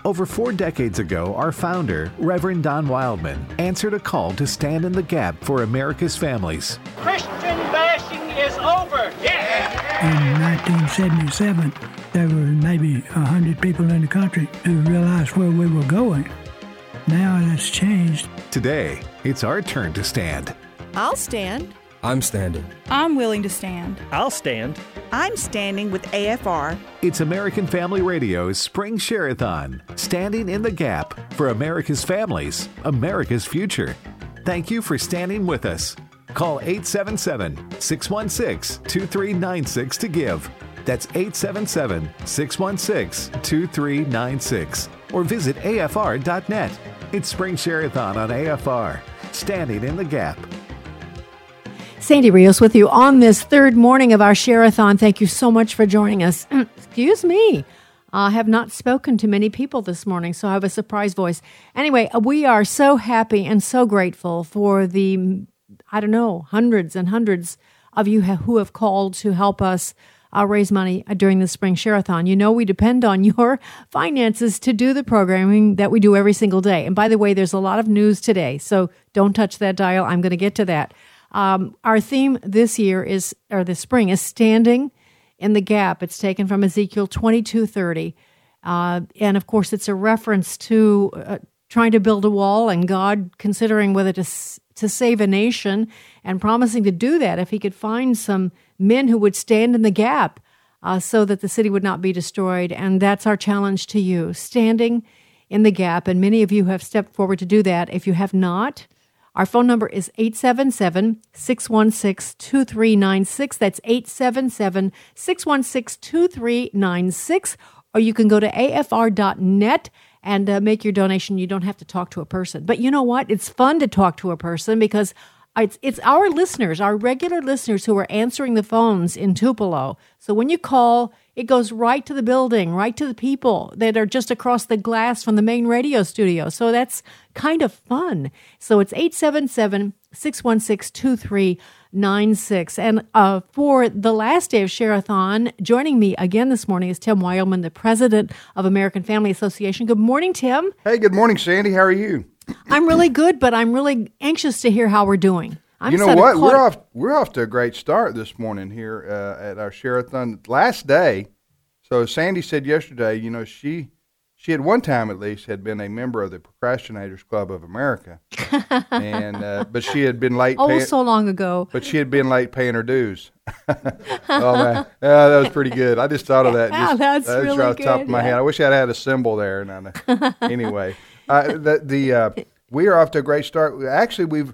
Over 4 decades ago, our founder, Reverend Don Wildman, answered a call to stand in the gap for America's families. Christian bashing is over. Yeah. In 1977, there were maybe 100 people in the country who realized where we were going. Now that's changed. Today, it's our turn to stand. I'll stand. I'm standing. I'm willing to stand. I'll stand. I'm standing with AFR. It's American Family Radio's Spring Share-a-thon, standing in the gap for America's families, America's future. Thank you for standing with us. Call 877-616-2396 to give. That's 877-616-2396. Or visit afr.net. It's Spring Share-a-thon on AFR, standing in the gap. Sandy Rios with you on this third morning of our Share-a-thon. Thank you so much for joining us. Excuse me. I have not spoken to many people this morning, so I have a surprise voice. Anyway, we are so happy and so grateful for the, hundreds and hundreds of you who have called to help us raise money during the Spring Share-a-thon. You know we depend on your finances to do the programming that we do every single day. And by the way, there's a lot of news today, so don't touch that dial. I'm going to get to that. Our theme this year this spring is standing in the gap. It's taken from Ezekiel 22:30. And of course, it's a reference to trying to build a wall and God considering whether to save a nation and promising to do that if he could find some men who would stand in the gap so that the city would not be destroyed. And that's our challenge to you, standing in the gap. And many of you have stepped forward to do that. If you have not, our phone number is 877-616-2396. That's 877-616-2396. Or you can go to afr.net and make your donation. You don't have to talk to a person. But you know what? It's fun to talk to a person because it's our listeners, our regular listeners who are answering the phones in Tupelo. So when you call, it goes right to the building, right to the people that are just across the glass from the main radio studio. So that's kind of fun. So it's 877-616-2396. And for the last day of Share-a-thon, joining me again this morning is Tim Wildman, the president of American Family Association. Good morning, Tim. Hey, good morning, Sandy. How are you? I'm really good, but I'm really anxious to hear how we're doing. You know what? We're off to a great start this morning here at our Share-a-thon. Last day, so Sandy said yesterday, you know, she had one time at least had been a member of the Procrastinators Club of America, and but she had been late. So long ago. But she had been late paying her dues. Oh man, that was pretty good. I just thought of that. That's really right off the top good, of my head. I wish I'd had a symbol there. Anyway, we are off to a great start. Actually, we've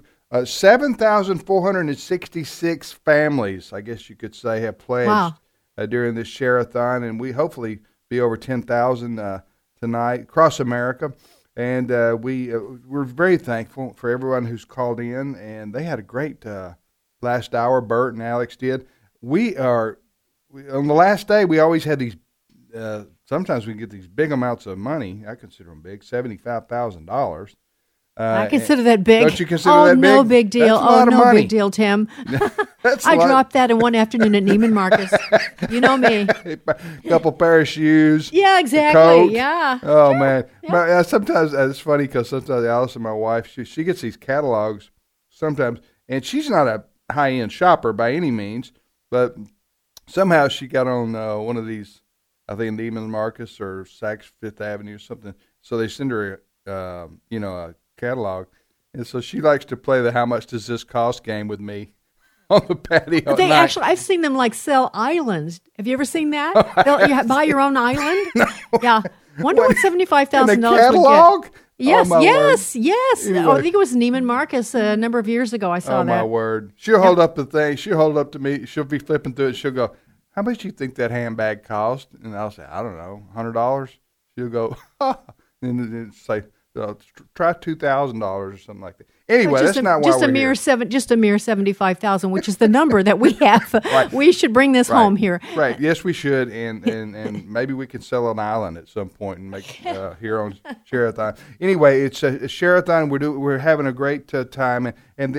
7,466 families, I guess you could say, have pledged during this Share-a-thon, and we hopefully be over 10,000 tonight across America. And we're very thankful for everyone who's called in, and they had a great last hour. Bert and Alex did. On the last day, we always had these. Sometimes we get these big amounts of money. I consider them big, $75,000. I consider that big. Don't you consider that big? Oh, no big deal. Big deal, Tim. I dropped that in one afternoon at Neiman Marcus. You know me. A couple pair of shoes. Yeah, exactly. Coat. Yeah. Oh, man. Yeah. Sometimes it's funny because sometimes Allison, my wife, she gets these catalogs sometimes, and she's not a high-end shopper by any means, but somehow she got on one of these, I think Neiman Marcus or Saks Fifth Avenue or something, so they send her a catalog, and so she likes to play the "How much does this cost" game with me on the patio. They actually, I've seen them sell islands. Have you ever seen that? You buy your own island. No. Yeah, wonder what $75,000 would catalog. Yes, oh, yes. Anyway. I think it was Neiman Marcus a number of years ago. I saw that. Oh my word! She'll hold up the thing. She'll hold up to me. She'll be flipping through it. She'll go, "How much do you think that handbag cost?" And I'll say, "I don't know, $100." She'll go, and it's like. Try $2,000 or something like that. Anyway, that's not why we're here. Just a mere $75,000, which is the number that we have. Right. We should bring this home here. Right. Yes, we should, and maybe we can sell an island at some point and make here on Share-a-thon. Anyway, it's a Share-a-thon. We're having a great time, but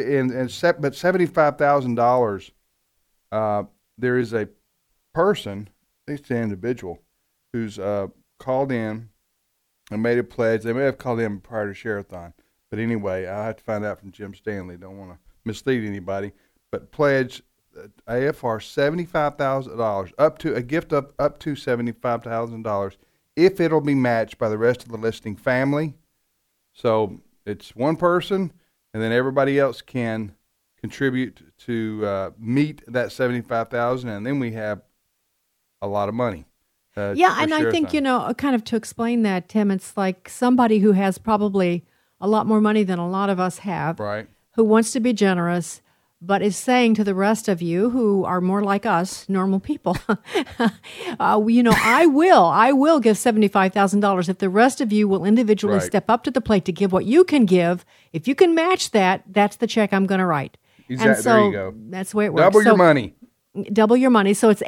$75,000. There is a person, it's an individual, who's called in and made a pledge. They may have called him prior to Share-a-thon. But anyway, I'll have to find out from Jim Stanley. Don't want to mislead anybody. But pledge AFR $75,000, up to a gift of up to $75,000, if it'll be matched by the rest of the listening family. So it's one person, and then everybody else can contribute to meet that $75,000, and then we have a lot of money. Yeah, and I think, kind of to explain that, Tim, it's like somebody who has probably a lot more money than a lot of us have, right, who wants to be generous, but is saying to the rest of you who are more like us, normal people, I will give $75,000 if the rest of you will individually step up to the plate to give what you can give. If you can match that, that's the check I'm going to write. Exactly. And so there you go. That's the way it works. Double your money. Double your money. So it's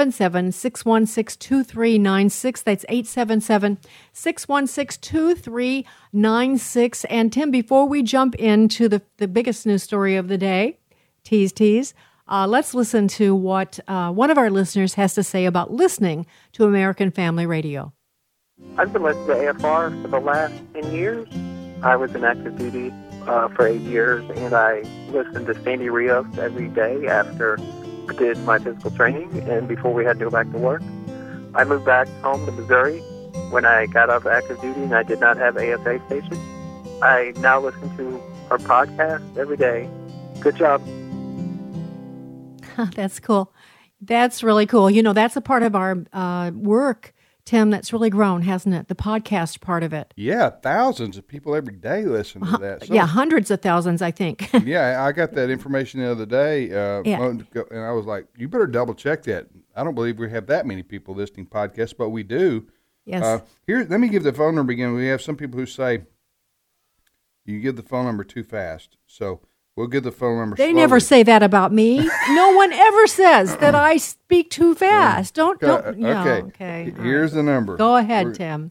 877-616-2396. That's 877-616-2396. And Tim, before we jump into the biggest news story of the day, tease, let's listen to what one of our listeners has to say about listening to American Family Radio. I've been listening to AFR for the last 10 years. I was in active duty for 8 years, and I listened to Sandy Rios every day after I did my physical training and before we had to go back to work. I moved back home to Missouri when I got out of active duty, and I did not have AFA station. I now listen to our podcast every day. Good job. That's cool. That's really cool. That's a part of our work, Tim, that's really grown, hasn't it? The podcast part of it. Yeah, thousands of people every day listen to that. So, hundreds of thousands, I think. Yeah, I got that information the other day, and I was like, you better double check that. I don't believe we have that many people listening podcasts, but we do. Yes. Let me give the phone number again. We have some people who say you give the phone number too fast, so we'll give the phone number slowly. They never say that about me. No one ever says that I speak too fast. Don't. Okay. Here's the number. Go ahead, Tim.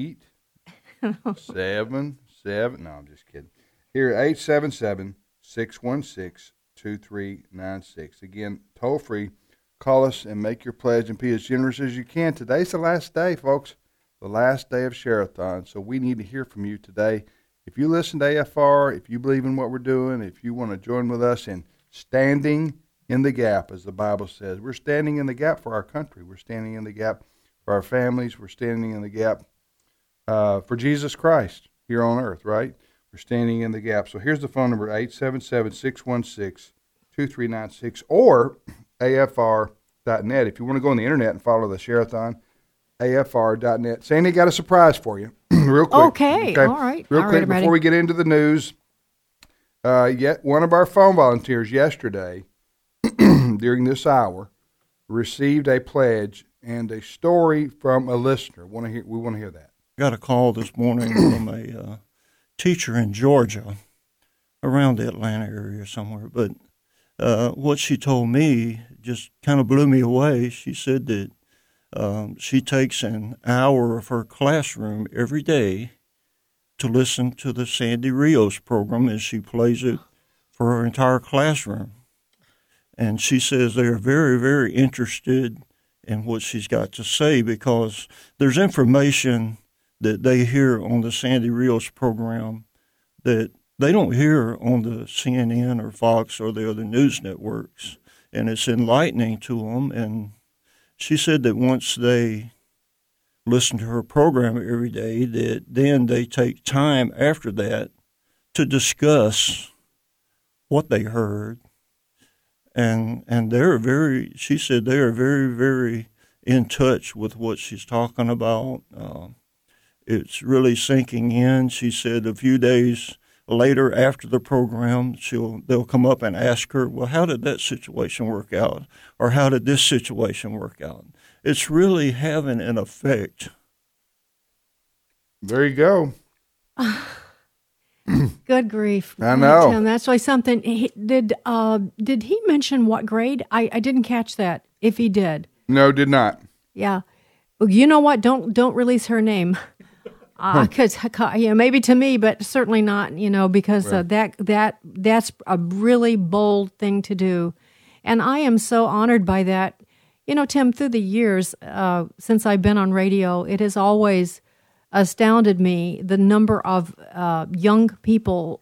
877. No, I'm just kidding. Here, 877-616-2396. Again, toll free. Call us and make your pledge and be as generous as you can. Today's the last day, folks. The last day of Share-a-thon. So we need to hear from you today. If you listen to AFR, if you believe in what we're doing, if you want to join with us in standing in the gap, as the Bible says, we're standing in the gap for our country. We're standing in the gap for our families. We're standing in the gap for Jesus Christ here on earth, right? We're standing in the gap. So here's the phone number, 877-616-2396 or AFR.net. If you want to go on the internet and follow the Share-a-thon, AFR.net. Sandy got a surprise for you. Real quick. Okay. All right. Real quick, before we get into the news, yet one of our phone volunteers yesterday, during this hour, received a pledge and a story from a listener. We want to hear that. I got a call this morning from a teacher in Georgia, around the Atlanta area somewhere. But what she told me just kind of blew me away. She said that she takes an hour of her classroom every day to listen to the Sandy Rios program, and she plays it for her entire classroom. And she says they're very, very interested in what she's got to say because there's information that they hear on the Sandy Rios program that they don't hear on the CNN or Fox or the other news networks. And it's enlightening to them. And she said that once they listen to her program every day, that then they take time after that to discuss what they heard. And she said they are very, very in touch with what she's talking about. It's really sinking in. She said a few days later after the program, they'll come up and ask her, well, how did that situation work out? Or how did this situation work out? It's really having an effect. There you go. Good grief. I know. Tim, that's why something. Did he mention what grade? I didn't catch that, if he did. No, did not. Yeah. Well, you know what? Don't release her name. Because maybe to me, but certainly not, because right. that's a really bold thing to do. And I am so honored by that. Tim, through the years, since I've been on radio, it has always astounded me, the number of young people.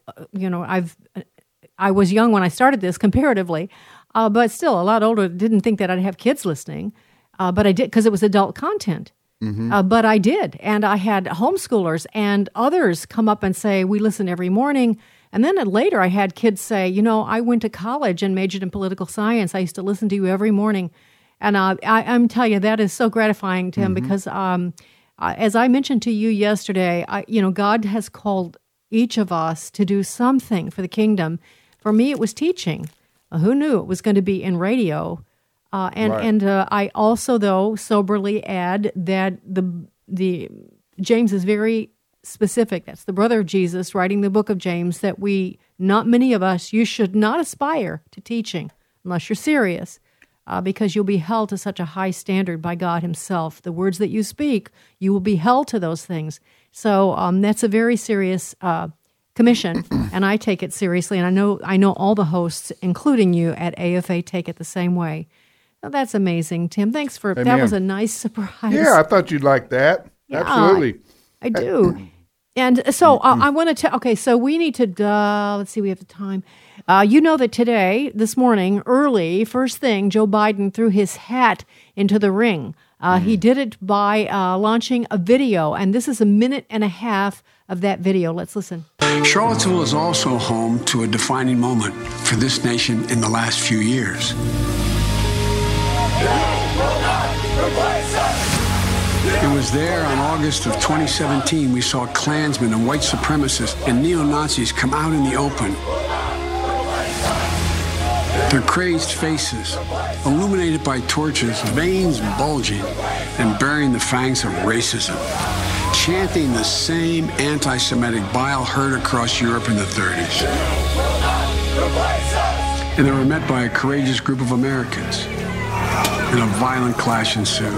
I was young when I started this comparatively, but still a lot older. Didn't think that I'd have kids listening, but I did because it was adult content. But I did, and I had homeschoolers and others come up and say, we listen every morning. And then later I had kids say, I went to college and majored in political science. I used to listen to you every morning. And I'm telling you, that is so gratifying, Tim, because as I mentioned to you yesterday, God has called each of us to do something for the kingdom. For me, it was teaching. Who knew it was going to be in radio? And I also, though, soberly add that the James is very specific. That's the brother of Jesus writing the book of James, that not many of us, you should not aspire to teaching unless you're serious, because you'll be held to such a high standard by God himself. The words that you speak, you will be held to those things. So that's a very serious commission, and I take it seriously, and I know all the hosts, including you at AFA, take it the same way. Well, that's amazing, Tim. Thanks for Amen. That was a nice surprise. Yeah, I thought you'd like that. Yeah, Absolutely. I do. And so I want to tell, okay, so we need to, let's see, we have the time. That today, this morning, early, first thing, Joe Biden threw his hat into the ring. He did it by launching a video, and this is a minute and a half of that video. Let's listen. Charlottesville is also home to a defining moment for this nation in the last few years. It was there on August of 2017 we saw Klansmen and white supremacists and neo-Nazis come out in the open. Their crazed faces, illuminated by torches, veins bulging and bearing the fangs of racism, chanting the same anti-Semitic bile heard across Europe in the 30s. And they were met by a courageous group of Americans, and a violent clash ensued.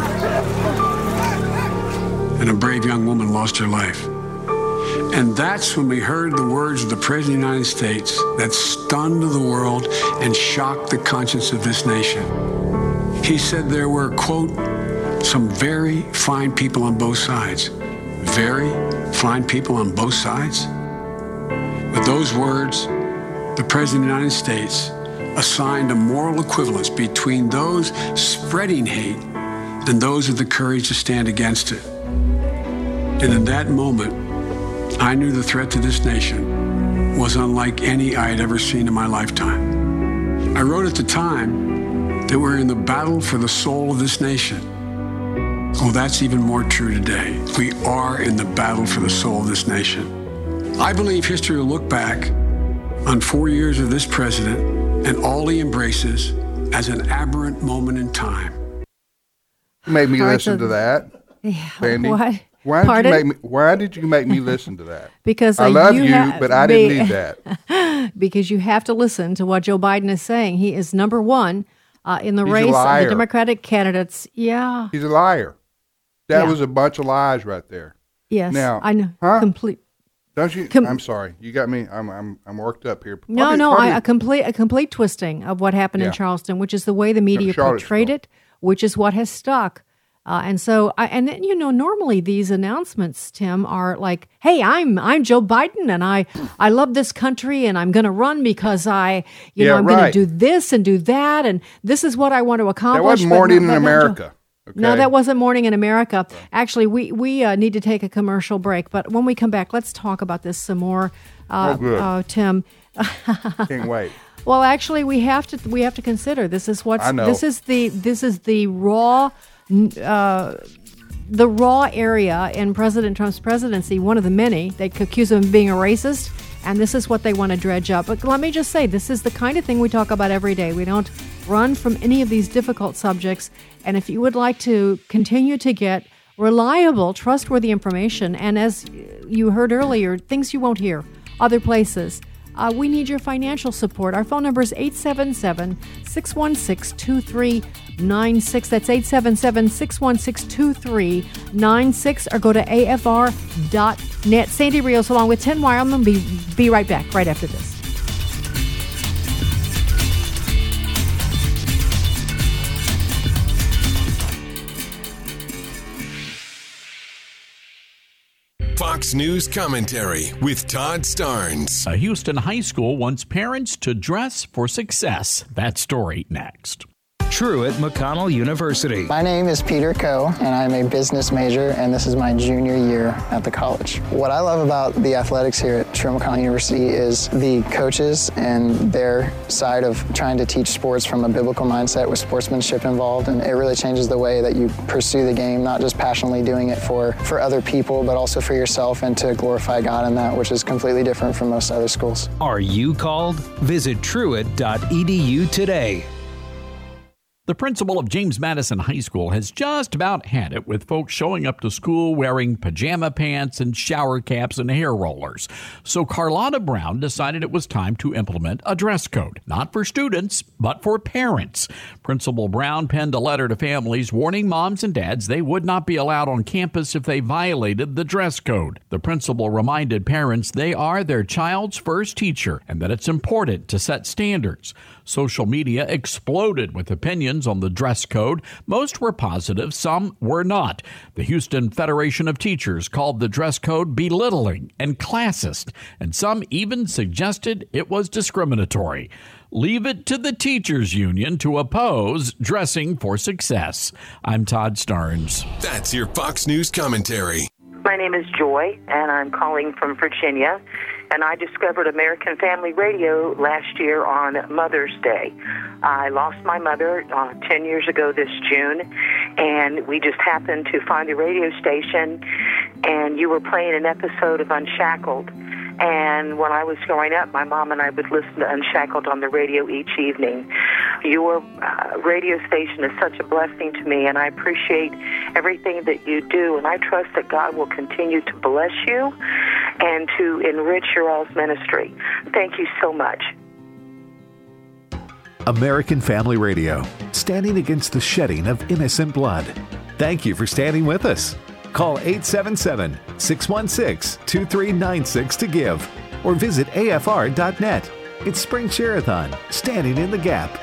And a brave young woman lost her life. And that's when we heard the words of the President of the United States that stunned the world and shocked the conscience of this nation. He said there were, quote, some very fine people on both sides. Very fine people on both sides? With those words, the President of the United States assigned a moral equivalence between those spreading hate and those with the courage to stand against it. And in that moment, I knew the threat to this nation was unlike any I had ever seen in my lifetime. I wrote at the time that we're in the battle for the soul of this nation. Oh, that's even more true today. We are in the battle for the soul of this nation. I believe history will look back on 4 years of this president and all he embraces as an aberrant moment in time. You made me listen to that, Sandy. What? Why did you make me listen to that? Because I love you, but I didn't need that. Because you have to listen to what Joe Biden is saying. He is number one in the race of the Democratic candidates. Yeah. He's a liar. That was a bunch of lies right there. Yes. Now, I know. Complete. Don't you? I'm sorry. You got me. I'm worked up here. A complete twisting of what happened in Charleston, which is the way the media portrayed it, which is what has stuck. And then, normally these announcements, Tim, are like, hey, I'm Joe Biden and I love this country and I'm going to run because I'm going to do this and do that. And this is what I want to accomplish. That wasn't Morning in America. Okay. No, that wasn't Morning in America. Actually, we need to take a commercial break. But when we come back, let's talk about this some more, Tim. Can't wait. Well, actually, we have to consider this is what's this is the raw. The raw area in President Trump's presidency, one of the many, they accuse him of being a racist, and this is what they want to dredge up. But let me just say, this is the kind of thing we talk about every day. We don't run from any of these difficult subjects, and if you would like to continue to get reliable, trustworthy information, and as you heard earlier, things you won't hear other places, we need your financial support. Our phone number is 877-616-2396. That's 877-616-2396. Or go to afr.net. Sandy Rios along with Tim Wire. I'm going to be right back right after this. Fox News Commentary with Todd Starnes. A Houston high school wants parents to dress for success. That story next. Truett McConnell University. My name is Peter Coe, and I'm a business major, and this is my junior year at the college. What I love about the athletics here at Truett McConnell University is the coaches and their side of trying to teach sports from a biblical mindset with sportsmanship involved, and it really changes the way that you pursue the game, not just passionately doing it for other people, but also for yourself and to glorify God in that, which is completely different from most other schools. Are you called? Visit truett.edu today. The principal of James Madison High School has just about had it with folks showing up to school wearing pajama pants and shower caps and hair rollers. So Carlotta Brown decided it was time to implement a dress code, not for students, but for parents. Principal Brown penned a letter to families warning moms and dads they would not be allowed on campus if they violated the dress code. The principal reminded parents they are their child's first teacher and that it's important to set standards. Social media exploded with opinions on the dress code. Most were positive, some were not. The Houston Federation of Teachers called the dress code belittling and classist, and some even suggested it was discriminatory. Leave it to the teachers union to oppose dressing for success. I'm Todd Starnes. That's your Fox News Commentary. My name is Joy, and I'm calling from Virginia. And I discovered American Family Radio last year on Mother's Day. I lost my mother 10 years ago this June, and we just happened to find the radio station, and you were playing an episode of Unshackled. And when I was growing up, my mom and I would listen to Unshackled on the radio each evening. Your radio station is such a blessing to me, and I appreciate everything that you do, and I trust that God will continue to bless you and to enrich your all's ministry. Thank you so much. American Family Radio, standing against the shedding of innocent blood. Thank you for standing with us. Call 877-616-2396 to give or visit afr.net. It's Spring Share-a-thon, standing in the gap.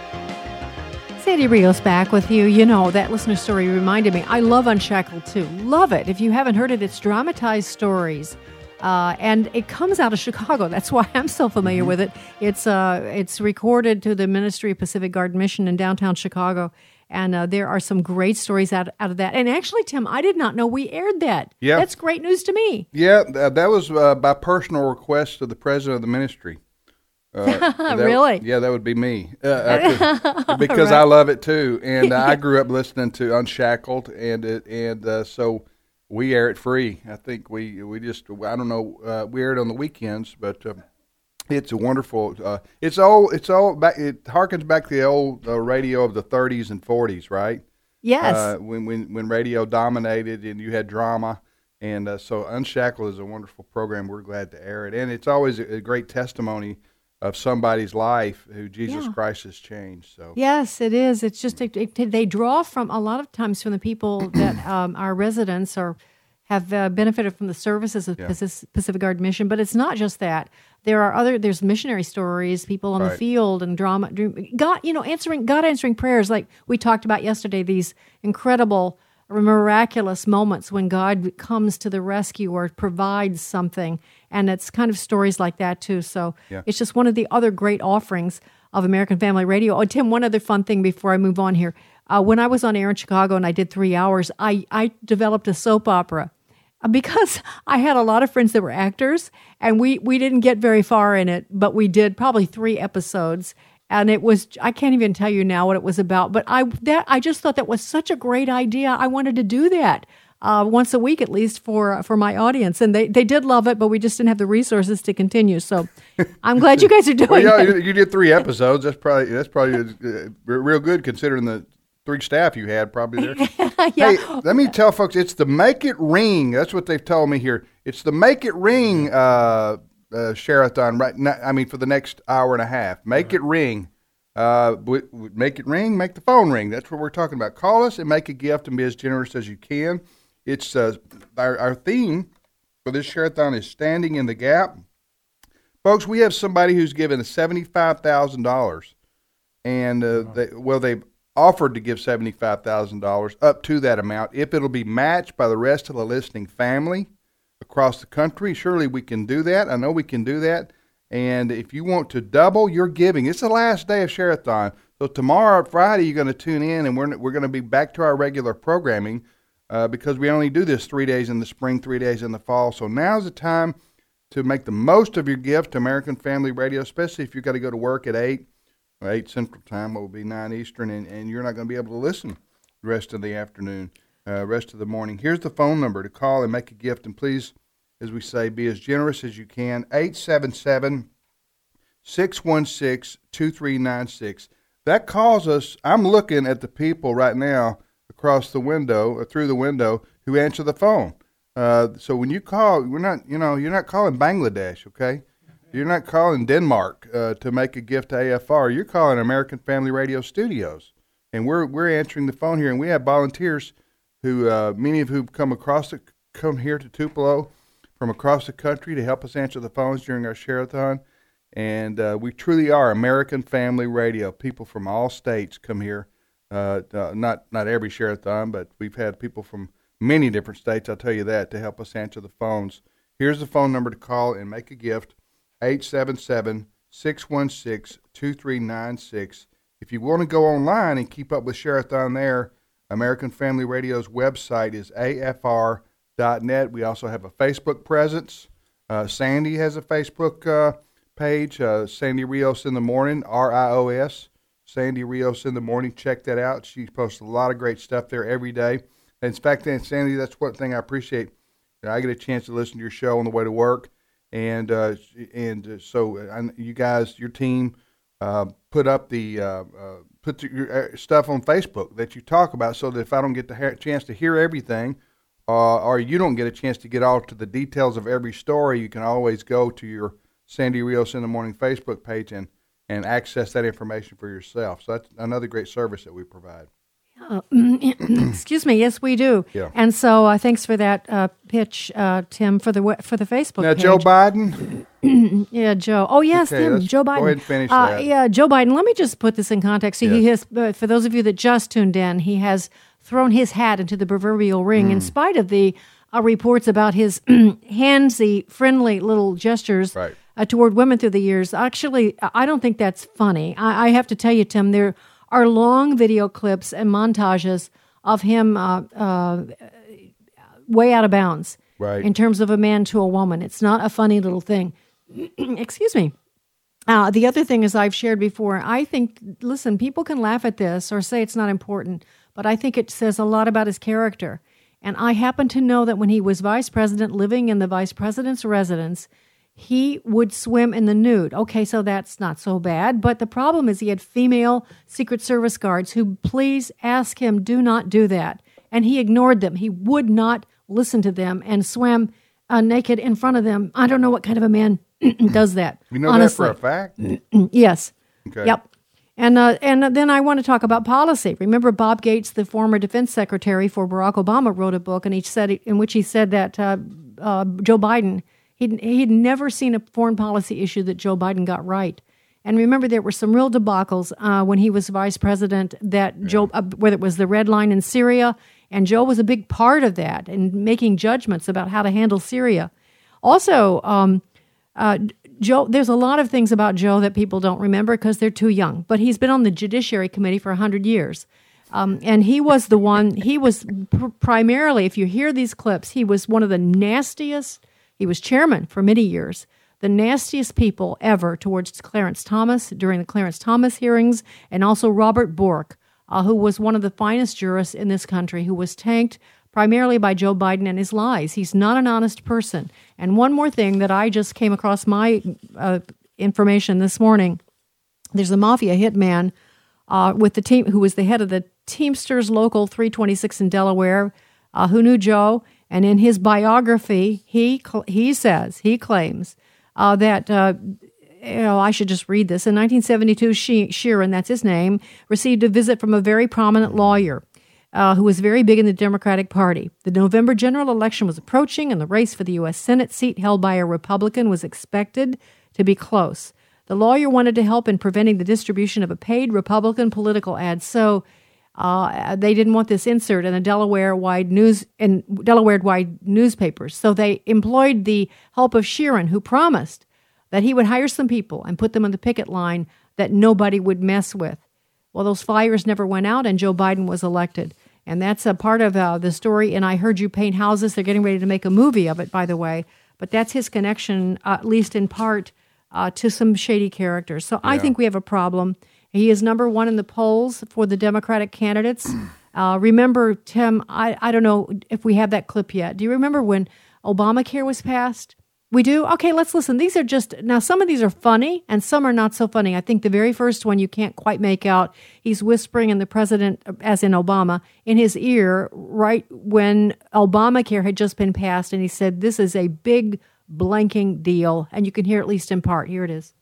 Sandy Rios back with you. You know, that listener story reminded me. I love Unshackled too. Love it. If you haven't heard it, it's dramatized stories. And it comes out of Chicago. That's why I'm so familiar with it. It's recorded to the Ministry of Pacific Garden Mission in downtown Chicago. And there are some great stories out of that. And actually, Tim, I did not know we aired that. Yeah. That's great news to me. Yeah, that was by personal request of the president of the ministry. Really? That would be me. Because right. I love it too. And I grew up listening to Unshackled, and so we air it free. I think we just, I don't know, we air it on the weekends, but it's a wonderful. It's all back. It harkens back to the old radio of the 30s and 40s, right? Yes. When radio dominated and you had drama, and so Unshackled is a wonderful program. We're glad to air it, and it's always a great testimony of somebody's life who Jesus Christ has changed. So yes, it is. It's just they draw from a lot of times from the people that are residents or have benefited from the services of Pacific Garden Mission, but it's not just that. There's missionary stories, people on the field, and drama. God answering prayers, like we talked about yesterday. These incredible, miraculous moments when God comes to the rescue or provides something, and it's kind of stories like that too. So it's just one of the other great offerings of American Family Radio. Oh, Tim, one other fun thing before I move on here. When I was on air in Chicago and I did 3 hours, I developed a soap opera. Because I had a lot of friends that were actors, and we didn't get very far in it, but we did probably 3 episodes, and it was, I can't even tell you now what it was about, but I just thought that was such a great idea. I wanted to do that once a week at least for my audience, and they did love it, but we just didn't have the resources to continue. So I'm glad you guys are doing it. You did 3 episodes. That's probably real good considering the 3 staff you had probably there. Hey, let me tell folks, it's the Make It Ring. That's what they've told me here. It's the Make It Ring share-a-thon right now. I mean, for the next hour and a half. Make it ring. Make it ring. Make the phone ring. That's what we're talking about. Call us and make a gift and be as generous as you can. It's our theme for this share-a-thon is Standing in the Gap. Folks, we have somebody who's given $75,000, and they've offered to give $75,000 up to that amount if it'll be matched by the rest of the listening family. across the country. Surely we can do that. I know we can do that. And if you want to double your giving, it's the last day of Share-a-thon. So tomorrow, Friday, you're going to tune in, and we're going to be back to our regular programming because we only do this 3 days in the spring, 3 days in the fall. So now's the time to make the most of your gift to American Family Radio, especially if you've got to go to work at 8 Central Time, what will be 9 Eastern, and you're not going to be able to listen the rest of the afternoon, rest of the morning. Here's the phone number to call and make a gift, and please, as we say, be as generous as you can, 877-616-2396. That calls us. I'm looking at the people right now across the window, or through the window, who answer the phone. So when you call, you're not calling Bangladesh, okay? You're not calling Denmark to make a gift to AFR. You're calling American Family Radio Studios, and we're answering the phone here. And we have volunteers who, many of whom come here to Tupelo from across the country to help us answer the phones during our Share-a-thon. And we truly are American Family Radio. People from all states come here. Not every Share-a-thon, but we've had people from many different states, I'll tell you that, to help us answer the phones. Here's the phone number to call and make a gift, 877-616-2396. If you want to go online and keep up with Share-a-thon there, American Family Radio's website is afr.net. We also have a Facebook presence. Sandy has a Facebook page, Sandy Rios in the Morning, RIOS, Sandy Rios in the Morning. Check that out. She posts a lot of great stuff there every day. In fact, Sandy, that's one thing I appreciate. I get a chance to listen to your show on the way to work, and so you guys, your team, put up put your stuff on Facebook that you talk about, so that if I don't get the chance to hear everything, or you don't get a chance to get all to the details of every story, you can always go to your Sandy Rios in the Morning Facebook page and access that information for yourself. So that's another great service that we provide. Excuse me. Yes, we do. Yeah. And so thanks for that pitch, Tim, for the Facebook now, page. Joe Biden? Yeah, Joe. Oh, yes, okay, Tim, Joe Biden. Go ahead and finish that. Yeah, Joe Biden. Let me just put this in context. Yes. He has, for those of you that just tuned in, he has thrown his hat into the proverbial ring in spite of the reports about his handsy, friendly little gestures toward women through the years. Actually, I don't think that's funny. I have to tell you, Tim, there are long video clips and montages of him way out of bounds in terms of a man to a woman. It's not a funny little thing. Excuse me. The other thing, as I've shared before, I think, listen, people can laugh at this or say it's not important, but I think it says a lot about his character. And I happen to know that when he was vice president, living in the vice president's residence, he would swim in the nude. Okay, so that's not so bad. But the problem is he had female Secret Service guards who please ask him, do not do that. And he ignored them. He would not listen to them and swam naked in front of them. I don't know what kind of a man does that. You know honestly. that for a fact? Yes. Okay. Yep. And then I want to talk about policy. Remember, Bob Gates, the former defense secretary for Barack Obama, wrote a book in which he said that Joe Biden, he'd never seen a foreign policy issue that Joe Biden got right. And remember, there were some real debacles when he was vice president. Joe, whether it was the red line in Syria, and Joe was a big part of that in making judgments about how to handle Syria. Also, Joe, there's a lot of things about Joe that people don't remember because they're too young. But he's been on the Judiciary Committee for 100 years. And he was the one, primarily, if you hear these clips, he was one of the nastiest, he was chairman for many years, the nastiest people ever towards Clarence Thomas during the Clarence Thomas hearings, and also Robert Bork, who was one of the finest jurists in this country, who was tanked primarily by Joe Biden and his lies. He's not an honest person. And one more thing that I just came across my information this morning, there's a mafia hitman with the team who was the head of the Teamsters Local 326 in Delaware, who knew Joe. And in his biography, he claims that, I should just read this. In 1972, Sheeran, that's his name, received a visit from a very prominent lawyer who was very big in the Democratic Party. The November general election was approaching, and the race for the U.S. Senate seat held by a Republican was expected to be close. The lawyer wanted to help in preventing the distribution of a paid Republican political ad. So they didn't want this insert in the Delaware-wide newspapers. So they employed the help of Sheeran, who promised that he would hire some people and put them on the picket line that nobody would mess with. Well, those flyers never went out, and Joe Biden was elected. And that's a part of the story. And I heard you paint houses. They're getting ready to make a movie of it, by the way. But that's his connection, at least in part, to some shady characters. So I think we have a problem. He is number one in the polls for the Democratic candidates. Remember, Tim, I don't know if we have that clip yet. Do you remember when Obamacare was passed? We do? Okay, let's listen. These are just, now some of these are funny and some are not so funny. I think the very first one you can't quite make out. He's whispering in the president, as in Obama, in his ear right when Obamacare had just been passed. And he said, this is a big blanking deal. And you can hear at least in part. Here it is.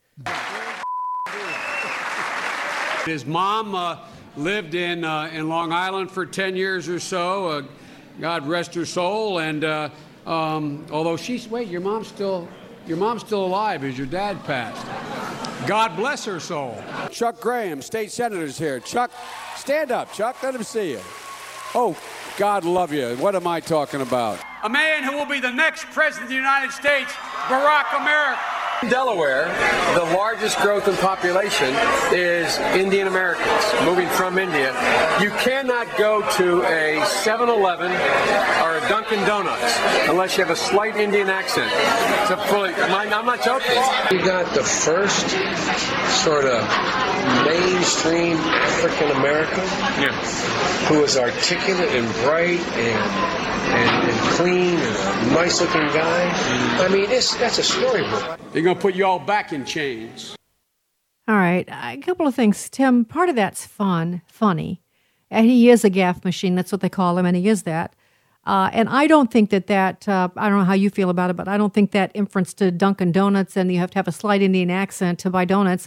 His mom lived in Long Island for 10 years or so. God rest her soul. And although your mom's still alive as your dad passed. God bless her soul. Chuck Graham, state senator's here. Chuck, stand up, Chuck. Let him see you. Oh, God love you. What am I talking about? A man who will be the next president of the United States, Barack America. In Delaware, the largest growth in population is Indian Americans moving from India. You cannot go to a 7-Eleven or a Dunkin' Donuts unless you have a slight Indian accent. I'm not joking. You got the first sort of mainstream African American who is articulate and bright and clean and a nice looking guy. I mean, that's a storybook. They're going to put you all back in chains. All right. A couple of things, Tim. Part of that's funny. And he is a gaffe machine. That's what they call him, and he is that. And I don't think that I don't know how you feel about it, but I don't think that inference to Dunkin' Donuts and you have to have a slight Indian accent to buy donuts,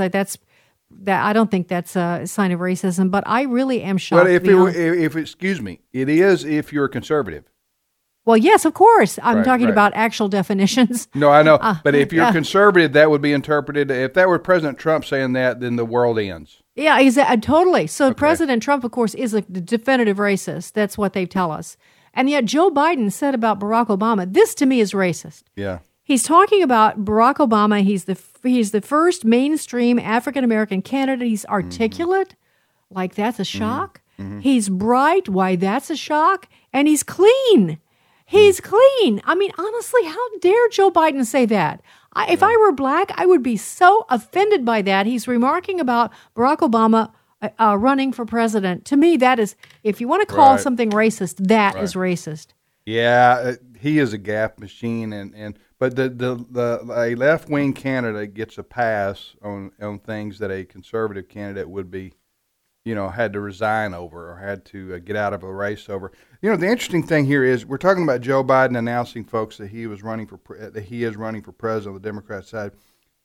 I don't think that's a sign of racism, but I really am shocked. Well, excuse me, it is if you're a conservative. Well, yes, of course. I'm talking right. about actual definitions. No, I know. But if you're conservative, that would be interpreted. If that were President Trump saying that, then the world ends. Yeah, totally. So President Trump, of course, is a definitive racist. That's what they tell us. And yet Joe Biden said about Barack Obama, this to me is racist. Yeah. He's talking about Barack Obama. He's the first mainstream African-American candidate. He's articulate. Like, that's a shock. Mm-hmm. He's bright. Why, that's a shock. And he's clean. He's clean. I mean, honestly, how dare Joe Biden say that? If I were black, I would be so offended by that. He's remarking about Barack Obama running for president. To me, that is, if you want to call something racist, that is racist. Yeah, he is a gaffe machine, but a left wing candidate gets a pass on things that a conservative candidate would be, had to resign over or had to get out of a race over. The interesting thing here is we're talking about Joe Biden announcing, folks, that he is running for president of the Democrat side.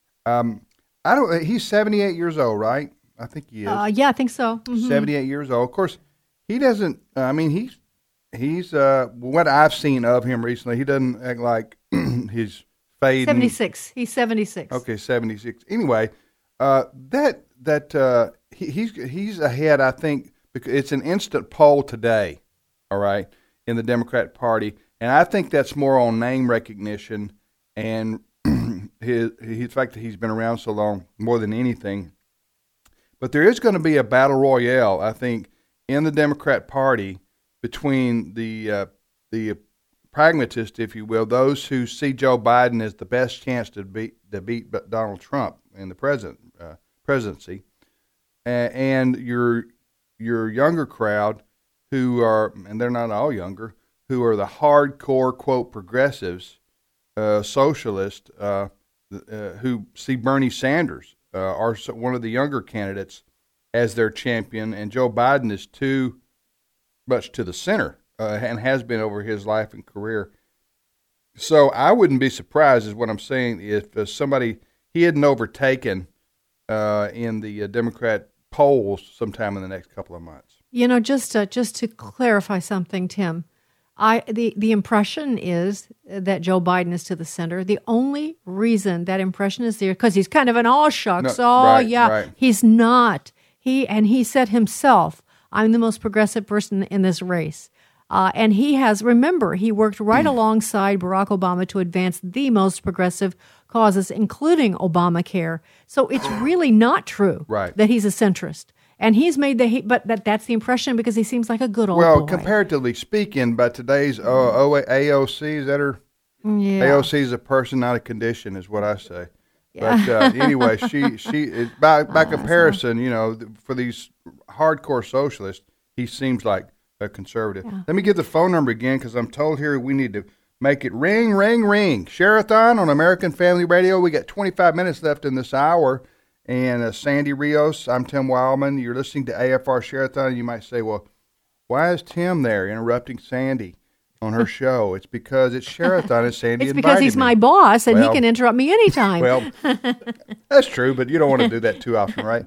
He's 78 years old, right? I think he is. Yeah, I think so. Mm-hmm. 78 years old. Of course, he doesn't. He's what I've seen of him recently. He doesn't act like he's fading. 76. He's 76. Okay, 76. Anyway, he's ahead. I think because it's an instant poll today. All right, in the Democrat Party, and I think that's more on name recognition and the fact that he's been around so long more than anything. But there is going to be a battle royale, I think, in the Democrat Party between the pragmatists, if you will, those who see Joe Biden as the best chance to beat Donald Trump in the presidency, and your younger crowd who are, and they're not all younger, who are the hardcore, quote, progressives, socialists, who see Bernie Sanders are one of the younger candidates as their champion, and Joe Biden is too much to the center and has been over his life and career. So I wouldn't be surprised, is what I'm saying, if he hadn't overtaken in the Democrat polls sometime in the next couple of months. Just to clarify something, Tim, the impression is that Joe Biden is to the center. The only reason that impression is there because he's kind of an all shucks. Right. He's not. He said himself, I'm the most progressive person in this race. And he has, remember, he worked right alongside Barack Obama to advance the most progressive causes, including Obamacare. So it's really not true that he's a centrist. And he's made but that's the impression because he seems like a good old boy. Well, comparatively speaking, by today's AOC, is that her? Yeah. AOC is a person, not a condition, is what I say. Yeah. But anyway, she by comparison, you know, for these hardcore socialists, he seems like a conservative. Yeah. Let me give the phone number again because I'm told here we need to make it ring, ring, ring. Share-a-thon on American Family Radio. We got 25 minutes left in this hour. And Sandy Rios, I'm Tim Wildman. You're listening to AFR Share-a-thon. You might say, well, why is Tim there interrupting Sandy on her show? It's because it's Share-a-thon and Sandy It's because he's my boss and he can interrupt me anytime. Well, that's true, but you don't want to do that too often, right?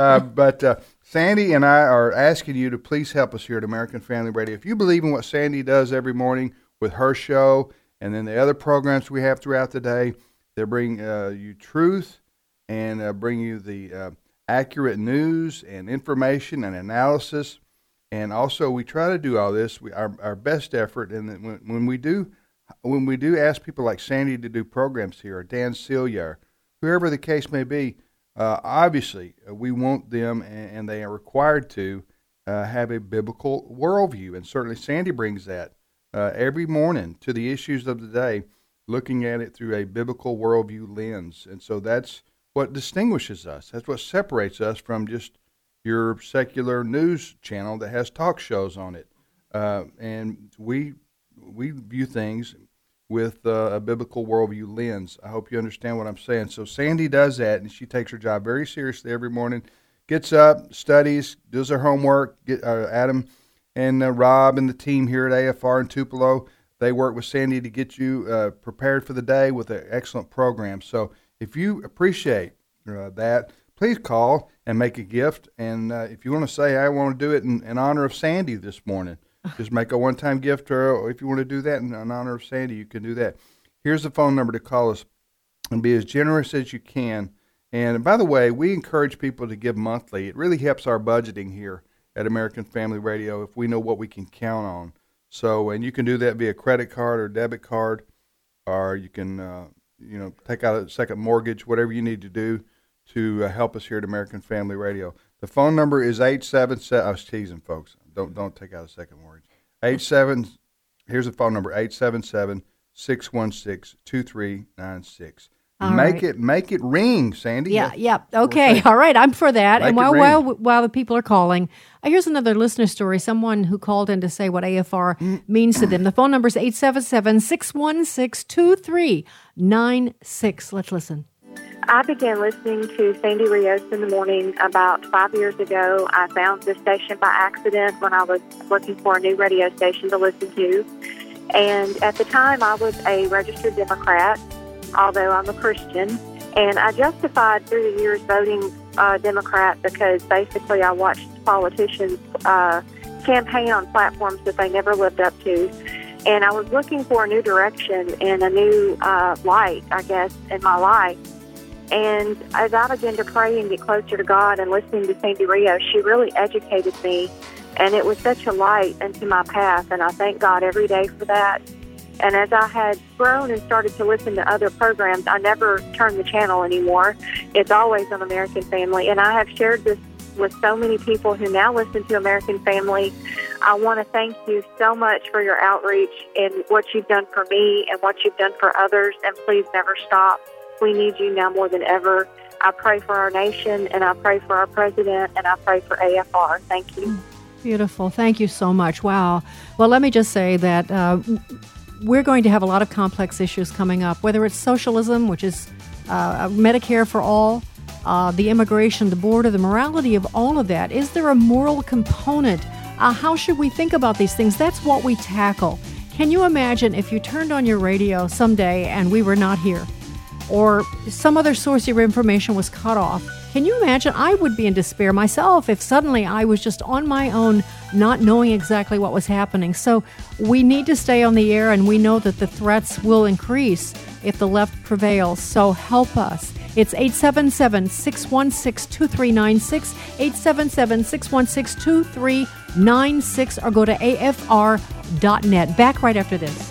But Sandy and I are asking you to please help us here at American Family Radio. If you believe in what Sandy does every morning with her show and then the other programs we have throughout the day, they bring you truth and bring you the accurate news and information and analysis. And also, we try to do all this. Our best effort, and when we do ask people like Sandy to do programs here, or Dan Celia, or whoever the case may be, obviously we want them, and they are required to have a biblical worldview. And certainly, Sandy brings that every morning to the issues of the day, looking at it through a biblical worldview lens. And so that's what distinguishes us. That's what separates us from just your secular news channel that has talk shows on it. And we view things with a biblical worldview lens. I hope you understand what I'm saying. So Sandy does that, and she takes her job very seriously every morning, gets up, studies, does her homework. Adam and Rob and the team here at AFR in Tupelo, they work with Sandy to get you prepared for the day with an excellent program. So if you appreciate that, please call and make a gift. And if you want to say, I want to do it in honor of Sandy this morning, just make a one-time gift. Or if you want to do that in honor of Sandy, you can do that. Here's the phone number to call us and be as generous as you can. And by the way, we encourage people to give monthly. It really helps our budgeting here at American Family Radio if we know what we can count on. So, and you can do that via credit card or debit card, or you can take out a second mortgage, whatever you need to do to help us here at American Family Radio. The phone number is 877. I was teasing, folks. Don't take out a second mortgage. Here's the phone number: 877-616-2396. Make it ring, Sandy. Yeah. Okay. All right. I'm for that. And while the people are calling, here's another listener story. Someone who called in to say what AFR means to them. The phone number is 877-616-2396. Let's listen. I began listening to Sandy Rios in the morning about 5 years ago. I found this station by accident when I was looking for a new radio station to listen to. And at the time, I was a registered Democrat, although I'm a Christian. And I justified through the years voting Democrat because basically I watched politicians campaign on platforms that they never lived up to. And I was looking for a new direction and a new light, I guess, in my life. And as I began to pray and get closer to God and listening to Sandy Rios, she really educated me. And it was such a light into my path. And I thank God every day for that. And as I had grown and started to listen to other programs, I never turned the channel anymore. It's always on American Family. And I have shared this with so many people who now listen to American Family. I want to thank you so much for your outreach and what you've done for me and what you've done for others. And please never stop. We need you now more than ever. I pray for our nation, and I pray for our president, and I pray for AFR. Thank you. Beautiful. Thank you so much. Wow. Well, let me just say that we're going to have a lot of complex issues coming up, whether it's socialism, which is Medicare for all, the immigration, the border, the morality of all of that. Is there a moral component? How should we think about these things? That's what we tackle. Can you imagine if you turned on your radio someday and we were not here, or some other source of information was cut off? Can you imagine? I would be in despair myself if suddenly I was just on my own, not knowing exactly what was happening. So we need to stay on the air, and we know that the threats will increase if the left prevails. So help us. It's 877-616-2396, 877-616-2396, or go to afr.net. Back right after this.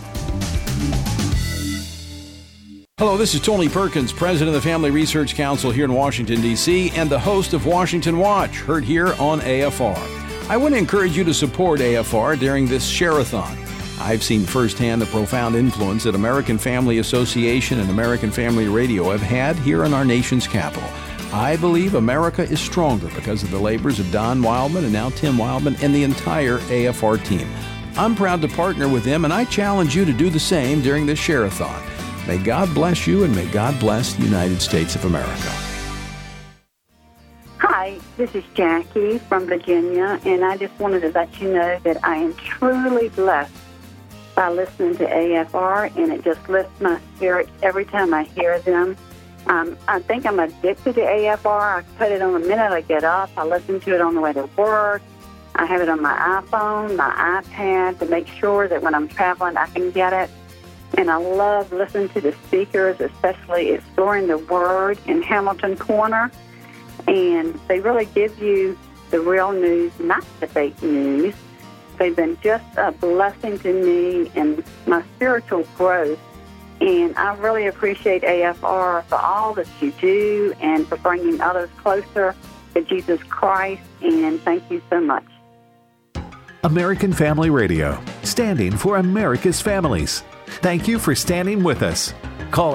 Hello, this is Tony Perkins, President of the Family Research Council here in Washington, D.C., and the host of Washington Watch, heard here on AFR. I want to encourage you to support AFR during this share-a-thon. I've seen firsthand the profound influence that American Family Association and American Family Radio have had here in our nation's capital. I believe America is stronger because of the labors of Don Wildman and now Tim Wildman and the entire AFR team. I'm proud to partner with them, and I challenge you to do the same during this share-a-thon. May God bless you, and may God bless the United States of America. Hi, this is Jackie from Virginia, and I just wanted to let you know that I am truly blessed by listening to AFR, and it just lifts my spirits every time I hear them. I think I'm addicted to AFR. I put it on the minute I get up. I listen to it on the way to work. I have it on my iPhone, my iPad, to make sure that when I'm traveling I can get it. And I love listening to the speakers, especially Exploring the Word in Hamilton Corner. And they really give you the real news, not the fake news. They've been just a blessing to me and my spiritual growth. And I really appreciate AFR for all that you do and for bringing others closer to Jesus Christ. And thank you so much. American Family Radio, standing for America's families. Thank you for standing with us. Call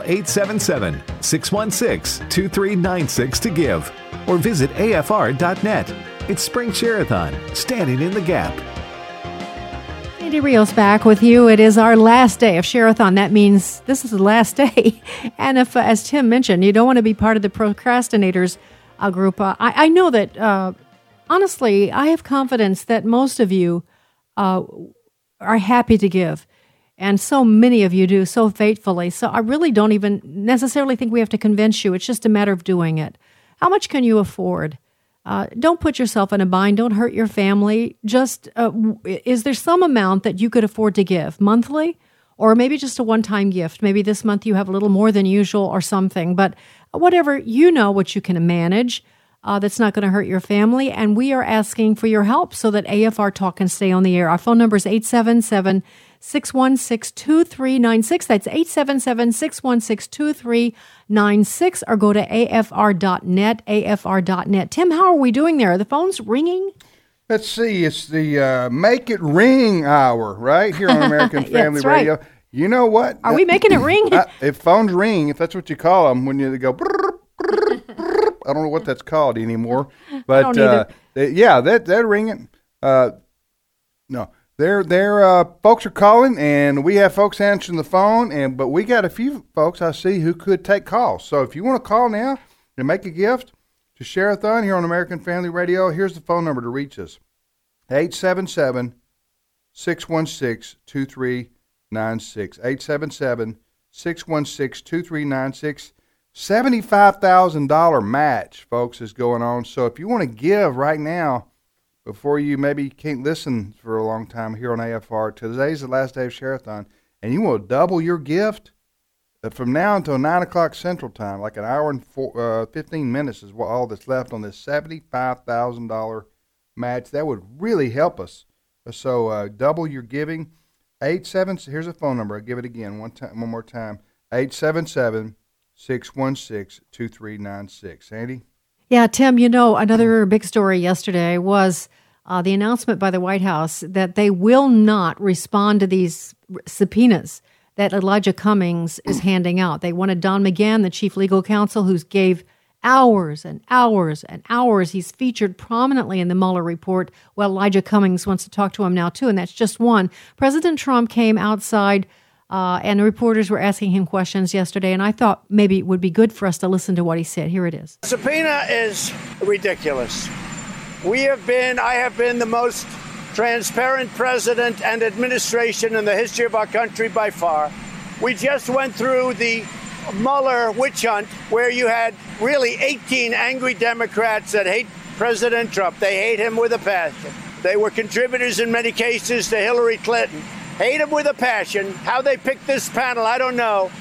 877-616-2396 to give or visit afr.net. It's Spring Share-a-thon, standing in the gap. Sandy Rios back with you. It is our last day of Share-a-thon. That means this is the last day. And if, as Tim mentioned, you don't want to be part of the procrastinators group, I know that, honestly, I have confidence that most of you are happy to give. And so many of you do so faithfully. So I really don't even necessarily think we have to convince you. It's just a matter of doing it. How much can you afford? Don't put yourself in a bind. Don't hurt your family. Just, is there some amount that you could afford to give monthly? Or maybe just a one-time gift. Maybe this month you have a little more than usual or something. But whatever, you know what you can manage that's not going to hurt your family. And we are asking for your help so that AFR Talk can stay on the air. Our phone number is 877-616-2396. That's 877-616-2396. Or go to afr.net, afr.net. Tim, how are we doing there? Are the phones ringing? Let's see. It's the Make It Ring hour, right, here on American Family Radio. Right. You know what? Are we making it ring? If phones ring, if that's what you call them, when you go, brrr, brrr, brrr, I don't know what that's called anymore. But, they're ringing. No. They're folks are calling, and we have folks answering the phone, but we got a few folks I see who could take calls. So if you want to call now and make a gift to Share-a-thon here on American Family Radio, here's the phone number to reach us, 877-616-2396, 877-616-2396. $75,000 match, folks, is going on. So if you want to give right now, before you maybe can't listen for a long time here on AFR, today's the last day of Share-a-thon, and you want to double your gift from now until 9 o'clock Central Time, like an hour and 15 minutes is all that's left on this $75,000 match. That would really help us. So double your giving. Here's a phone number. I'll give it again one more time. 877-616-2396. Sandy? Yeah, Tim, another big story yesterday was the announcement by the White House that they will not respond to these subpoenas that Elijah Cummings is handing out. They wanted Don McGahn, the chief legal counsel, who gave hours and hours and hours. He's featured prominently in the Mueller report. Well, Elijah Cummings wants to talk to him now, too, and that's just one. President Trump came outside and the reporters were asking him questions yesterday, and I thought maybe it would be good for us to listen to what he said. Here it is. Subpoena is ridiculous. I have been the most transparent president and administration in the history of our country by far. We just went through the Mueller witch hunt where you had really 18 angry Democrats that hate President Trump. They hate him with a passion. They were contributors in many cases to Hillary Clinton. Hate him with a passion. How they picked this panel, I don't know.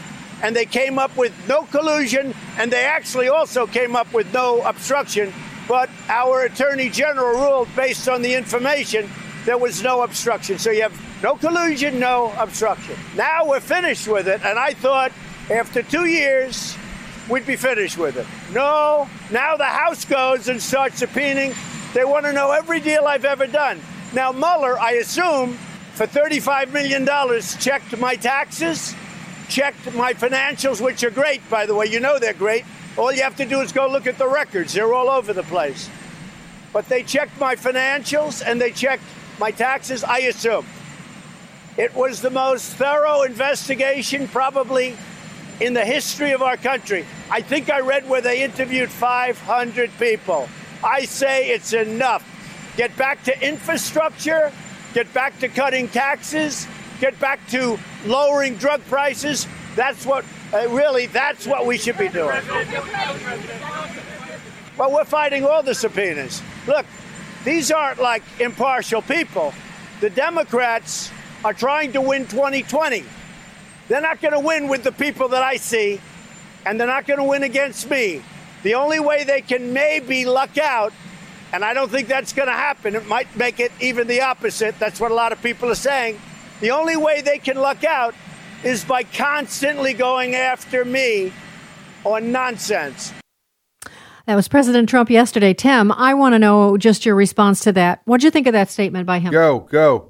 and they came up with no collusion, and they actually also came up with no obstruction. But our Attorney General ruled, based on the information, there was no obstruction. So you have no collusion, no obstruction. Now we're finished with it, and I thought after 2 years we'd be finished with it. No, now the House goes and starts subpoenaing. They want to know every deal I've ever done. Now Mueller, I assume, for $35 million, checked my taxes, checked my financials, which are great, by the way. You know they're great. All you have to do is go look at the records. They're all over the place. But they checked my financials and they checked my taxes, I assume. It was the most thorough investigation probably in the history of our country. I think I read where they interviewed 500 people. I say it's enough. Get back to infrastructure, get back to cutting taxes, get back to lowering drug prices. That's what, that's what we should be doing. Well, we're fighting all the subpoenas. Look, these aren't like impartial people. The Democrats are trying to win 2020. They're not going to win with the people that I see, and they're not going to win against me. The only way they can maybe luck out, and I don't think that's going to happen, it might make it even the opposite. That's what a lot of people are saying. The only way they can luck out is by constantly going after me on nonsense. That was President Trump yesterday. Tim, I want to know just your response to that. What'd you think of that statement by him? Go.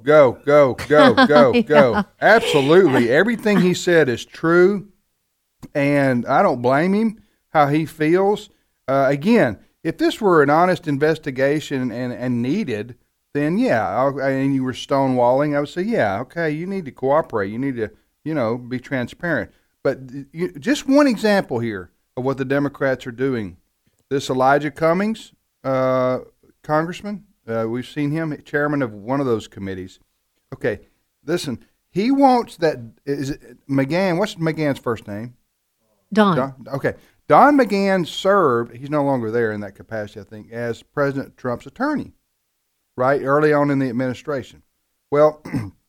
Yeah. Absolutely. Everything he said is true, and I don't blame him how he feels. Again, if this were an honest investigation and needed, then yeah, and you were stonewalling, I would say, yeah, okay, you need to cooperate. You need to, be transparent. But just one example here of what the Democrats are doing. This Elijah Cummings, congressman, we've seen him, chairman of one of those committees. Okay, listen, he wants that, is it McGahn, what's McGahn's first name? Don. Okay, Don McGahn served, he's no longer there in that capacity, I think, as President Trump's attorney, right, early on in the administration. Well,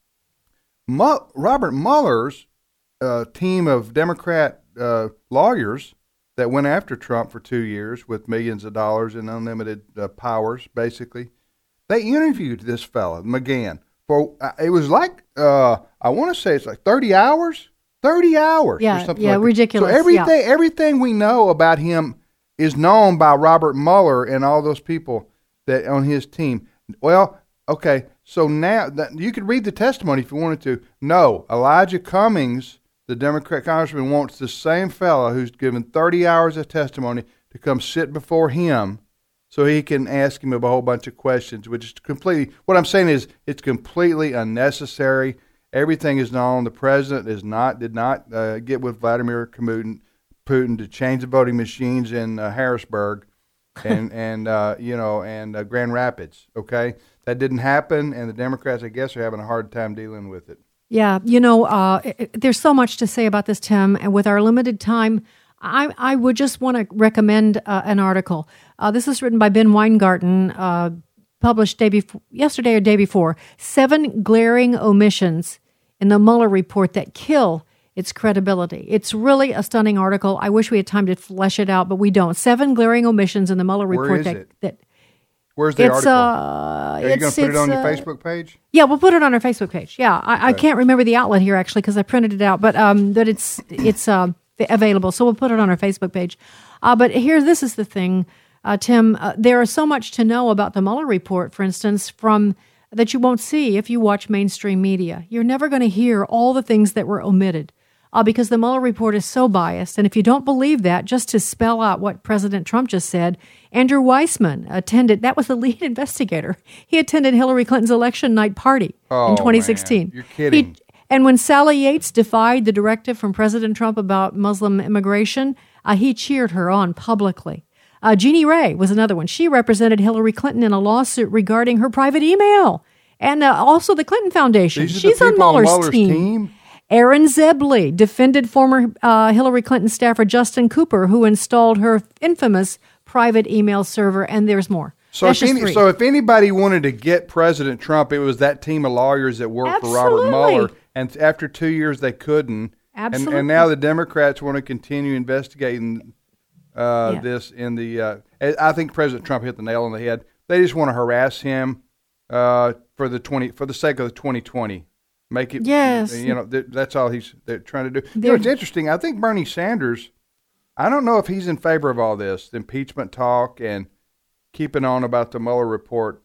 Robert Mueller's team of Democrat lawyers that went after Trump for 2 years with millions of dollars and unlimited powers, basically, they interviewed this fella, McGahn, for, it was like, I want to say it's like 30 hours? 30 hours or something like ridiculous. So everything we know about him is known by Robert Mueller and all those people that on his team. Well, okay, so now you could read the testimony if you wanted to. No, Elijah Cummings, the Democrat congressman, wants the same fellow who's given 30 hours of testimony to come sit before him so he can ask him a whole bunch of questions, which is completely, what I'm saying is it's completely unnecessary. Everything is known. The president did not get with Vladimir Putin to change the voting machines in Harrisburg and Grand Rapids. Okay, that didn't happen, and the Democrats, I guess, are having a hard time dealing with it. Yeah, there's so much to say about this, Tim, and with our limited time, I would just want to recommend an article. This is written by Ben Weingarten, published yesterday or day before. 7 glaring omissions in the Mueller report that kill its credibility. It's really a stunning article. I wish we had time to flesh it out, but we don't. 7 glaring omissions in the Mueller report. Where's the article? Are you going to put it on your Facebook page? Yeah, we'll put it on our Facebook page. Yeah, I can't remember the outlet here actually because I printed it out, but it's available, so we'll put it on our Facebook page. But this is the thing, Tim. There is so much to know about the Mueller report, for instance, that you won't see if you watch mainstream media. You're never going to hear all the things that were omitted because the Mueller report is so biased. And if you don't believe that, just to spell out what President Trump just said, Andrew Weissman attended, that was the lead investigator. He attended Hillary Clinton's election night party in 2016. Man, you're kidding. And when Sally Yates defied the directive from President Trump about Muslim immigration, he cheered her on publicly. Jeannie Ray was another one. She represented Hillary Clinton in a lawsuit regarding her private email. And also the Clinton Foundation. She's on Mueller's team. Aaron Zebley defended former Hillary Clinton staffer Justin Cooper, who installed her infamous private email server, and there's more. So if anybody wanted to get President Trump, it was that team of lawyers that worked for Robert Mueller. And after 2 years, they couldn't. Absolutely. And now the Democrats want to continue investigating this in the. I think President Trump hit the nail on the head. They just want to harass him for the sake of the 2020. Make it. Yes. That's all they're trying to do. It's interesting. I think Bernie Sanders. I don't know if he's in favor of all this, the impeachment talk and keeping on about the Mueller report.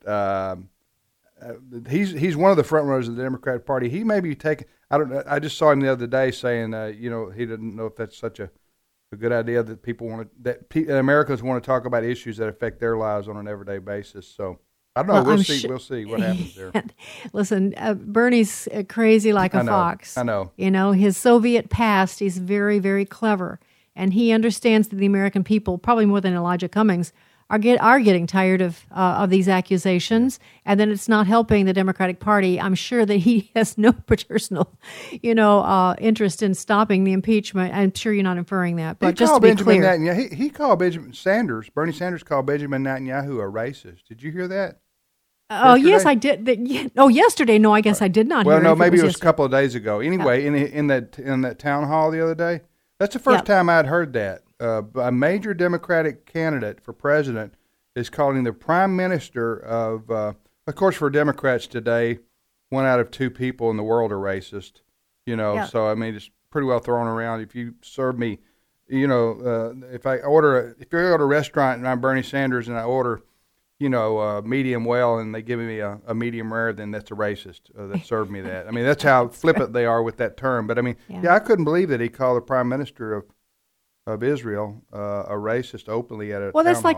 He's one of the front runners of the Democratic Party. He may be taking. I just saw him the other day saying, he doesn't know if that's such a good idea that Americans want to talk about issues that affect their lives on an everyday basis. So I don't know. We'll see what happens there. Listen, Bernie's crazy like a fox. I know. His Soviet past. He's very, very clever, and he understands that the American people, probably more than Elijah Cummings, are getting tired of these accusations, and then it's not helping the Democratic Party. I'm sure that he has no personal, interest in stopping the impeachment. I'm sure you're not inferring that, but just to be clear, he called Bernie Sanders called Benjamin Netanyahu a racist. Did you hear that? Oh, yes, I did. Yesterday. No, I guess I did not. Well, no, maybe it was a couple of days ago. Anyway, in that town hall the other day, that's the first time I'd heard that. A major Democratic candidate for president is calling the prime minister of course, for Democrats today, 1 out of 2 people in the world are racist. So I mean, it's pretty well thrown around. If you serve me, if you go to a restaurant and I'm Bernie Sanders and I order, medium well and they give me a medium rare, then that's a racist that served me that. I mean, that's how flippant they are with that term. But I mean, I couldn't believe that he called the prime minister of Israel a racist openly at a well, town hall.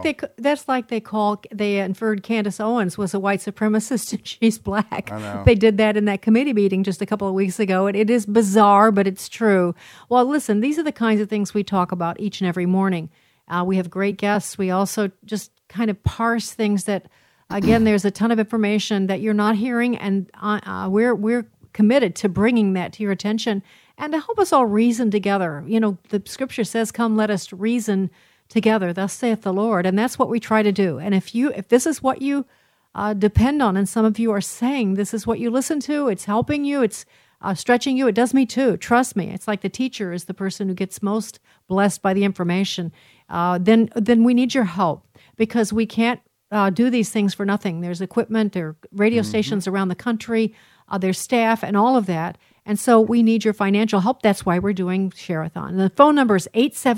They inferred Candace Owens was a white supremacist and she's black. I know. They did that in that committee meeting just a couple of weeks ago, and it is bizarre, but it's true. Well, listen, these are the kinds of things we talk about each and every morning. We have great guests. We also just kind of parse things that, again, there's a ton of information that you're not hearing, and we're committed to bringing that to your attention and to help us all reason together. The scripture says, come, let us reason together. Thus saith the Lord. And that's what we try to do. And if this is what you depend on, and some of you are saying this is what you listen to, it's helping you, it's stretching you, it does me too. Trust me. It's like the teacher is the person who gets most blessed by the information. Then we need your help, because we can't do these things for nothing. There's equipment, there are radio stations around the country, there's staff and all of that. And so we need your financial help. That's why we're doing Share-a-thon. The phone number is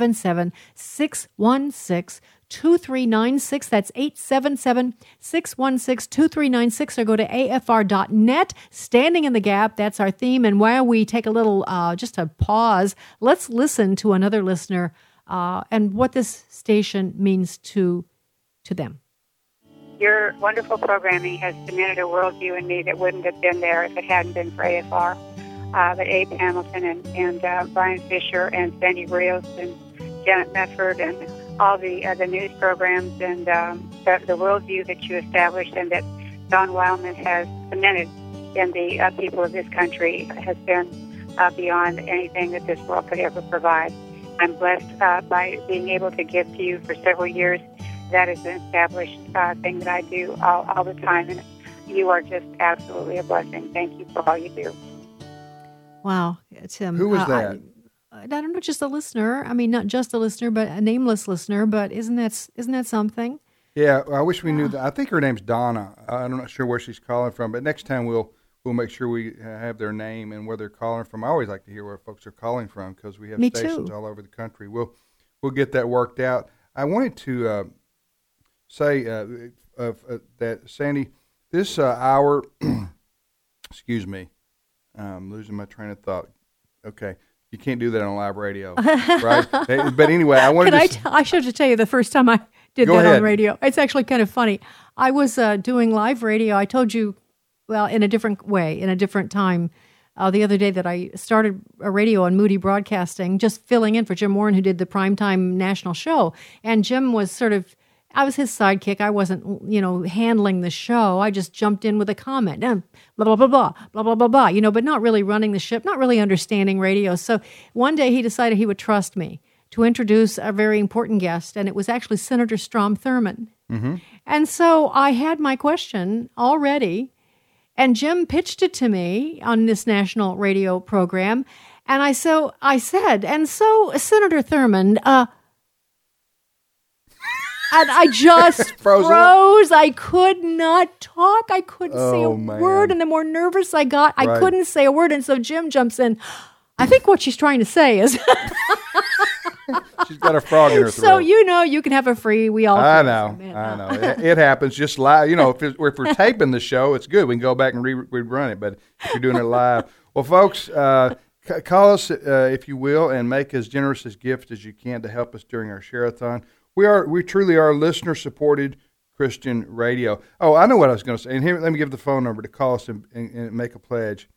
877-616-2396. That's 877-616-2396. Or go to afr.net. Standing in the Gap, that's our theme. And while we take a little, just a pause, let's listen to another listener and what this station means to them. Your wonderful programming has cemented a worldview in me that wouldn't have been there if it hadn't been for AFR. But Abe Hamilton and Brian Fisher and Sandy Rios and Janet Mefford and all the news programs and the worldview that you established and that Don Wildman has cemented in the people of this country has been beyond anything that this world could ever provide. I'm blessed by being able to give to you for several years. That is an established thing that I do all the time, and you are just absolutely a blessing. Thank you for all you do. Wow, Tim. Who was that? I don't know, just a listener. I mean, not just a listener, but a nameless listener. But isn't that something? Yeah, I wish we knew that. I think her name's Donna. I'm not sure where she's calling from, but next time we'll make sure we have their name and where they're calling from. I always like to hear where folks are calling from because we have stations all over the country. We'll get that worked out. I wanted to say that, Sandy, this hour, excuse me, I'm losing my train of thought. Okay. You can't do that on live radio, right? But anyway, I wanted I should have tell you the first time I did that on radio. It's actually kind of funny. I was doing live radio. I told you, well, in a different way, in a different time, the other day that I started a radio on Moody Broadcasting, just filling in for Jim Warren, who did the primetime national show. And Jim was I was his sidekick. I wasn't, handling the show. I just jumped in with a comment, blah, blah, blah, blah, blah, blah, blah, blah, but not really running the ship, not really understanding radio. So one day he decided he would trust me to introduce a very important guest, and it was actually Senator Strom Thurmond. Mm-hmm. And so I had my question already, and Jim pitched it to me on this national radio program, And I said, and so Senator Thurmond, and I just froze. I could not talk. I couldn't say a word. And the more nervous I got, I couldn't say a word. And so Jim jumps in. I think what she's trying to say is... She's got a frog in her throat. So, you can have a free. We all. I know. It happens just live. If we're taping the show, it's good. We can go back and rerun it. But if you're doing it live, well, folks, call us, if you will, and make as generous a gift as you can to help us during our share-a-thon. We truly are listener-supported Christian radio. Oh, I know what I was going to say. And here, let me give the phone number to call us and make a pledge.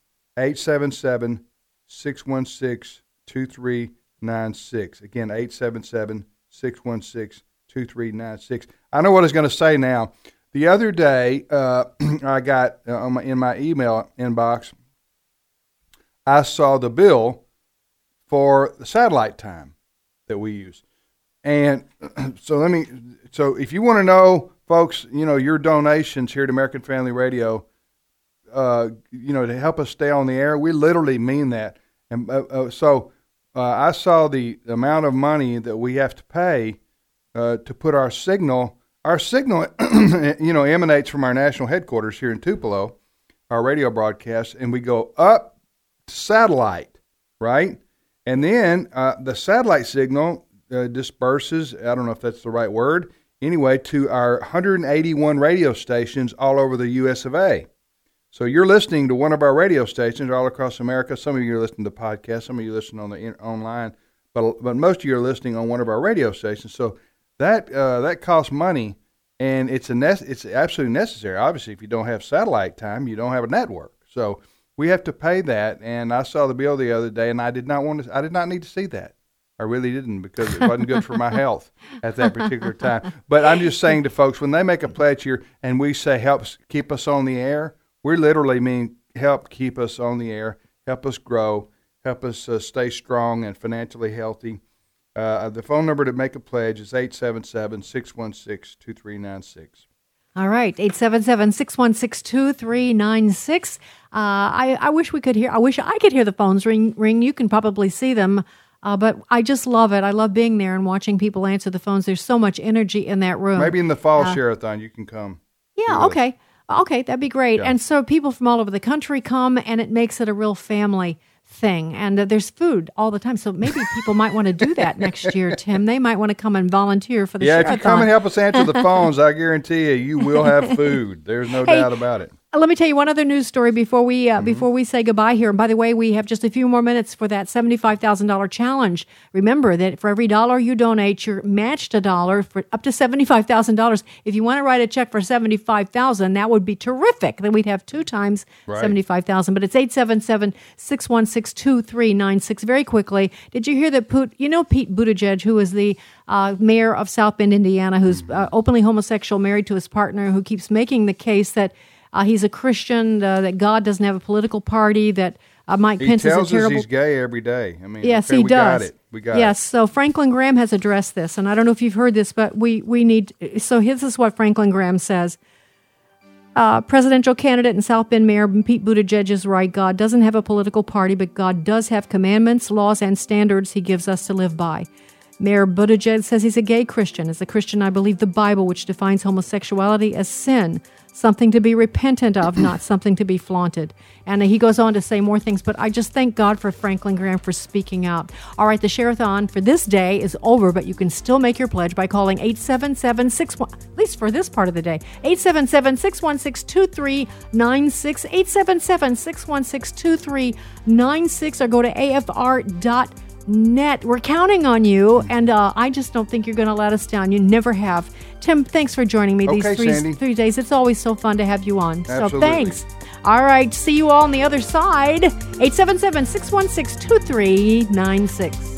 877-616-2396. Again, 877-616-2396. I know what I was going to say now. The other day, I got in my email inbox, I saw the bill for the satellite time that we use. And so if you want to know, folks, your donations here at American Family Radio, to help us stay on the air, we literally mean that. And I saw the amount of money that we have to pay to put our signal. Our signal, emanates from our national headquarters here in Tupelo, our radio broadcast, and we go up to satellite, right? And then the satellite signal disperses, I don't know if that's the right word, anyway, to our 181 radio stations all over the U.S. of A. So you're listening to one of our radio stations all across America. Some of you are listening to podcasts. Some of you are listening on the online. But most of you are listening on one of our radio stations. So that costs money, and it's absolutely necessary. Obviously, if you don't have satellite time, you don't have a network. So we have to pay that. And I saw the bill the other day, and I did not need to see that. I really didn't, because it wasn't good for my health at that particular time. But I'm just saying to folks, when they make a pledge here and we say help keep us on the air, we literally mean help keep us on the air, help us grow, help us stay strong and financially healthy. The phone number to make a pledge is 877-616-2396. All right, 877-616-2396. I wish we could hear. I wish I could hear the phones ring. You can probably see them. But I just love it. I love being there and watching people answer the phones. There's so much energy in that room. Maybe in the fall share-a-thon you can come. Yeah, okay. Okay, that'd be great. Yeah. And so people from all over the country come, and it makes it a real family thing. And there's food all the time. So maybe people might want to do that next year, Tim. They might want to come and volunteer for the share-a-thon. If you come and help us answer the phones, I guarantee you will have food. There's no doubt about it. Let me tell you one other news story before we say goodbye here. And by the way, we have just a few more minutes for that $75,000 challenge. Remember that for every $1 you donate, you're matched $1 for up to $75,000. If you want to write a check for $75,000, that would be terrific. Then we'd have 2 times $75,000. But it's 877-616-2396. Very quickly, did you hear that Pete Buttigieg, who is the mayor of South Bend, Indiana, who's openly homosexual, married to his partner, who keeps making the case that he's a Christian, that God doesn't have a political party, that Mike Pence is a terrible... He tells us he's gay every day. I mean, yes, okay, he does. We got it. Yes, so Franklin Graham has addressed this, and I don't know if you've heard this, but we need... So this is what Franklin Graham says. Presidential candidate and South Bend Mayor Pete Buttigieg is right. God doesn't have a political party, but God does have commandments, laws, and standards he gives us to live by. Mayor Buttigieg says he's a gay Christian. As a Christian, I believe the Bible, which defines homosexuality as sin, something to be repentant of, not something to be flaunted. And he goes on to say more things, but I just thank God for Franklin Graham for speaking out. All right, the share-a-thon for this day is over, but you can still make your pledge by calling 877-61, at least for this part of the day, 877-616-2396, 877-616-2396, or go to afr.net. We're counting on you, and I just don't think you're going to let us down. You never have. Tim, thanks for joining me these three days. It's always so fun to have you on. Absolutely. So thanks. All right, see you all on the other side. 877-616-2396.